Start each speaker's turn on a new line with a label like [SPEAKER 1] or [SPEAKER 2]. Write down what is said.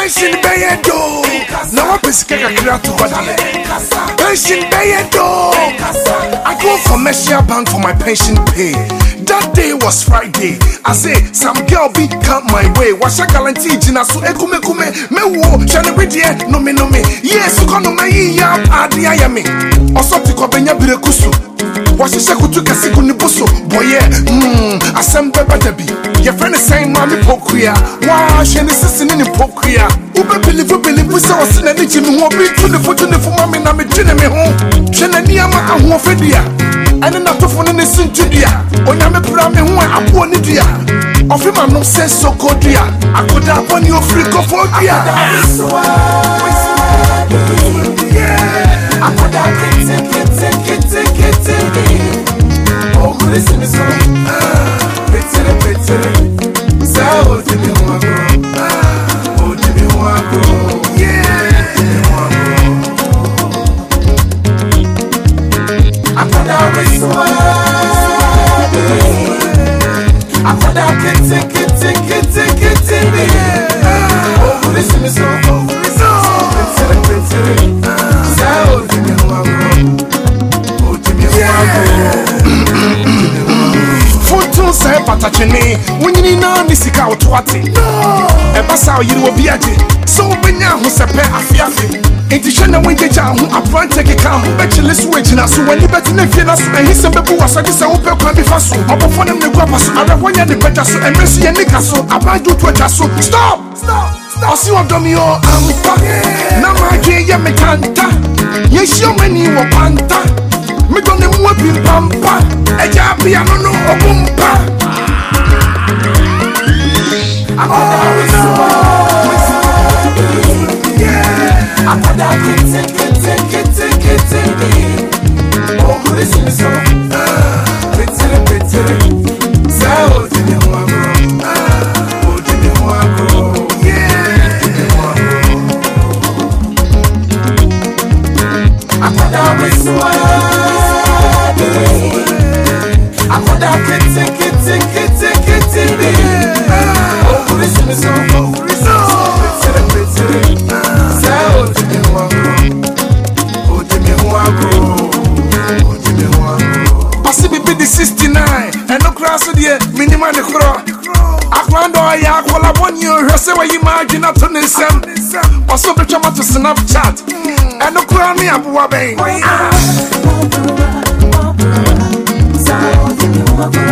[SPEAKER 1] Pension Bayedo. Now I'm busy getting a crowd to what I Pension Bayedo. I go for commercial bank for my pension pay. That day was Friday. I say some girl be come my way. Washa guarantee jina so ekume me wo chane ready no me. Yes, you kono my ya adi ayame. Osoti ko benya birekusu. Washisha kutu kasiku ni buso. Boye, asembe badabi. Your friend is saying mommy pokuya. Wa shene sisini ni pokuya. Ube believe so was in a nichi me wo be tune for mommy na me jine me ho. Chene ni ama ahu fedia. And then after phone in the Sintudia, when I'm a pram and one up one idia. Of him, I'm no sense so good, dear. I could have won your freak of all, dear. I could have oh, listen, so pretty. So, give me one go. Oh, give me one go. Yeah. I could have say patachene when you know nisika otwati e basa you will be aje so benya hu sepe afiafi enti hwe na wenje ja hu apprante ke kam be chile so ejina so wani beti na fie na so ehi se bebu wasage se wo pe kwa bi fa so obofo ne me kwa paso ara wonya ne beta so emresu ye nika so abaju to ja so stop osi odomi o ampa na maje ye metanta ye shio mani wo panta me gone mu abi pampa eja bia no no obumpa Imagine up to Nissan, or so the chama to Snapchat, and the crown me up Wabe.